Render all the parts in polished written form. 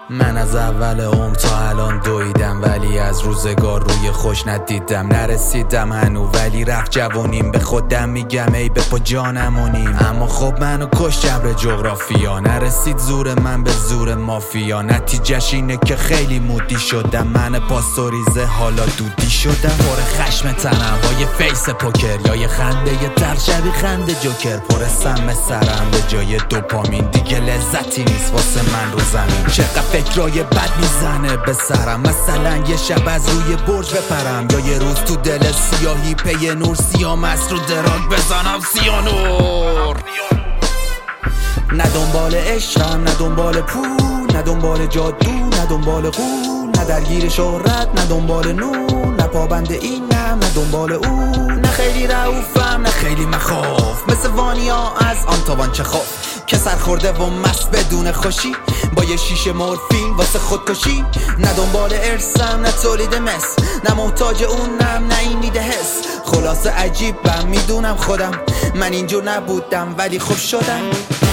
من از اول عمر تا الان دویدم، ولی از روزگار روی خوش ندیدم. نرسیدم هنو ولی رفت جوانیم، به خودم میگم ای به پا جانمونیم. اما خب منو کش جبر جغرافیا، نرسید زور من به زور مافیا. نتیجهش اینه که خیلی مودی شدم، من پاستوریزه حالا دودی شدم. پر خشم تنم با یه فیس پوکر، یا یه خنده یه تر شبیه خنده جوکر. پر سم سرم به جای دوپامین، دیگه لذتی نیست واسه من رو زمین. چقدر فکرای بد میزنه به سرم، مثلا یه شب از روی برج بپرم، یا یه روز تو دل سیاهی پی نور سیام است رو دراگ بزنم سیانور. نه دنبال عشقم، نه دنبال پول، نه دنبال جادو، نه دنبال قول، نه درگیر شهرت، نه دنبال نور، نه پابند اینم، نه دنبال اون. نه خیلی رعوفم، نه خیلی مخاف، مثل وانیا از آنتوان چخوف که سرخورده و مست بدون خوشی، با یه شیشه مورفین واسه خودکشی. نه دنبال ارسم، نه تولید مس، نه محتاج اونم، نه این میده حس. خلاصه عجیبم، میدونم خودم من اینجور نبودم ولی خوب شدم.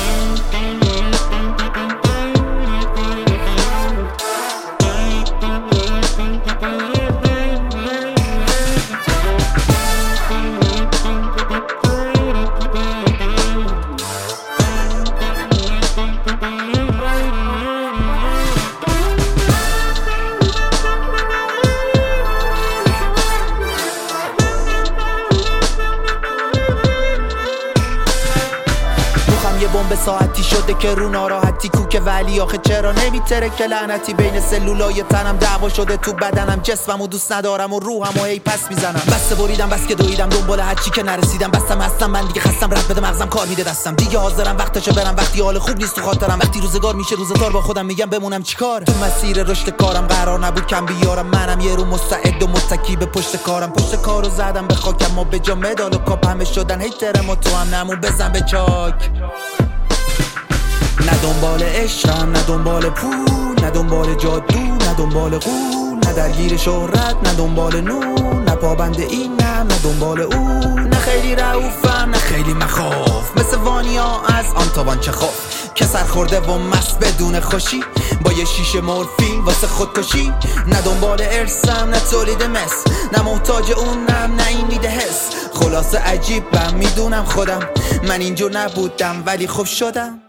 یه بمب ساعتی شده که رو ناراحتی کوکه، ولی آخه چرا نمیتره که لعنتی بین سلولای تنم دعوا شده تو بدنم. جسممو دوست ندارم و روحمو هی پس میزنم. بسته بریدم بس که دویدم دنبال هرچی که نرسیدم. بستم هستم من دیگه خستم، رد بده مغزم کار میده دستم. دیگه حاضرم وقتشه برم وقتی حال خوب نیست تو خاطرم. وقتی روزگار میشه روزگار با خودم میگم بمونم چیکار. تو مسیر رشد کارم قرار نبود کم بیارم، منم یه رو مستعد و متکی به پشت کارم. پشت کارو زدم به خاکم و به جا مدال و کاپ همه شدن هیترم و تو هم نمون بزن به چاک. نه دنبال عشقم، نه دنبال پول، نه دنبال جادو، نه دنبال قول، نه درگیر شهرت، نه دنبال نور، نه پابند اینم، نه دنبال اون. نه خیلی رعوفم، نه خیلی مخاف، مثل وانیا از آنتوان چخوف که سرخورده و مست بدون خوشی، با یه شیشه مورفین واسه خودکشی. نه دنبال ارسم، نه تولید مس، نه محتاج اونم، نه این میده حس. خلاصه عجیبم، میدونم خودم من اینجور نبودم ولی خوب شدم.